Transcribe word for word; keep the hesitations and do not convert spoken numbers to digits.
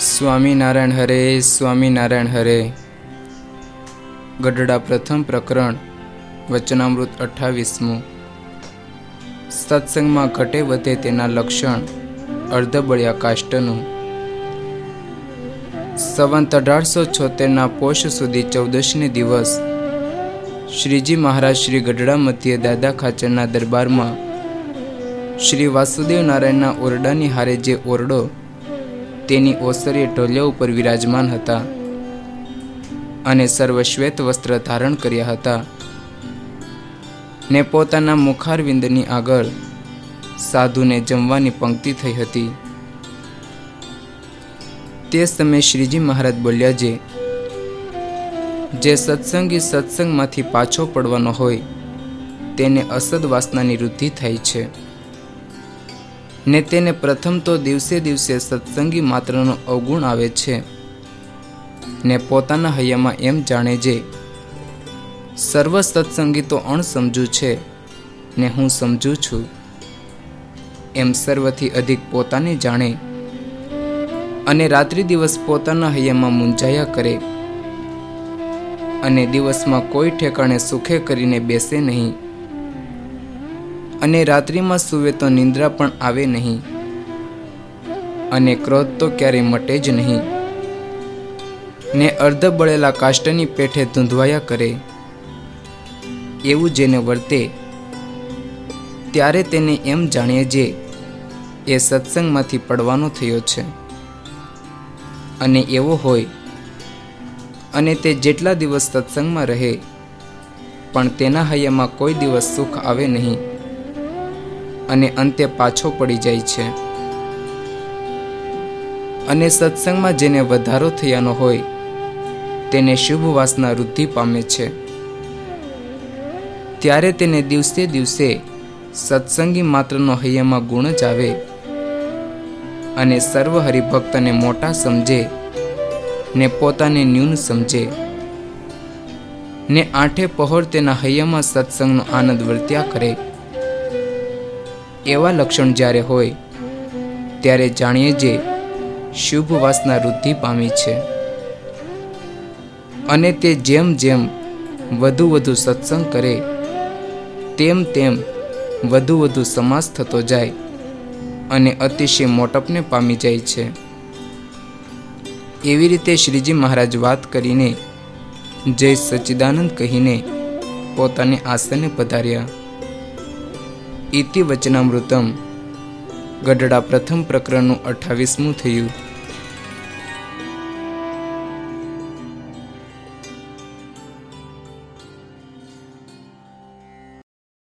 સ્વામિનારાયણ હરે સ્વામિનારાયણ હરે. ગઢડા પ્રથમ પ્રકરણ વચનામૃત અઠ્ઠાવીસમું. સત્સંગમાં ઘટે વધે તેના લક્ષણ અર્ધબળિયા કાષ્ટનું. સંવંત અઢારસો છોતેરના પોષ સુધી ચૌદશને દિવસ શ્રીજી મહારાજ શ્રી ગઢડા મધ્યે દાદા ખાચરના દરબારમાં શ્રી વાસુદેવ નારાયણના ઓરડાની હારે જે ઓરડો તેની ઓસરીએ ઢોલિયા ઉપર વિરાજમાન હતા અને સર્વશ્વેત વસ્ત્ર ધારણ કર્યા હતા ને પોતાના મુખારવિંદની આગળ સાધુને જમવાની પંક્તિ થઈ હતી. તે સમયે શ્રીજી મહારાજ બોલ્યા, જે જે સત્સંગી સત્સંગમાંથી પાછો પડવાનો હોય તેને અસદ વાસનાની વૃદ્ધિ થાય છે ને તેને પ્રથમ તો દિવસે દિવસે સત્સંગી માત્રનો અવગુણ આવે છે ને પોતાના હૈયામાં એમ જાણે જે સર્વ સત્સંગી તો અણસમજુ છે ને હું સમજુ છું, એમ સર્વથી અધિક પોતાને જાણે અને રાત્રિ દિવસ પોતાના હૈયામાં મૂંઝાયા કરે અને દિવસમાં કોઈ ઠેકાણે સુખે કરીને બેસે નહીં અને રાત્રિમાં સૂવે તો નિંદ્રા પણ આવે નહીં અને ક્રોધ તો ક્યારેય મટે જ નહીં ને અર્ધ બળેલા કાષ્ટની પેઠે ધૂંધવાયા કરે. એવું જેને વર્તે ત્યારે તેને એમ જાણીએ જે એ સત્સંગમાંથી પડવાનો થયો છે. અને એવો હોય અને તે જેટલા દિવસ સત્સંગમાં રહે પણ તેના હૈયામાં કોઈ દિવસ સુખ આવે નહીં અને અંતે પાછો પડી જાય છે. અને સત્સંગમાં જેને વધારો થયાનો હોય તેને શુભ વાસના વૃદ્ધિ પામે છે. ત્યારે તેને દિવસે દિવસે સત્સંગી માત્રનો હૈયામાં ગુણ જ આવે અને સર્વ હરિભક્તને મોટા સમજે ને પોતાને ન્યૂન સમજે ને આઠે પહોર તેના હૈયામાં સત્સંગનો આનંદ વર્ત્યા કરે. એવા લક્ષણ જ્યારે હોય ત્યારે જાણીએ જે શુભ વાસના વૃદ્ધિ પામી છે અને તે જેમ જેમ વધુ વધુ સત્સંગ કરે તેમ તેમ વધુ વધુ સમાસ થતો જાય અને અતિશય મોટપને પામી જાય છે. એવી રીતે શ્રીજી મહારાજ વાત કરીને જય સચ્ચિદાનંદ કહીને પોતાને આસને પધાર્યા. ઇતિ વચનામૃતમ. ગઢડા પ્રથમ પ્રકરણનું અઠ્ઠાવીસમું થયું.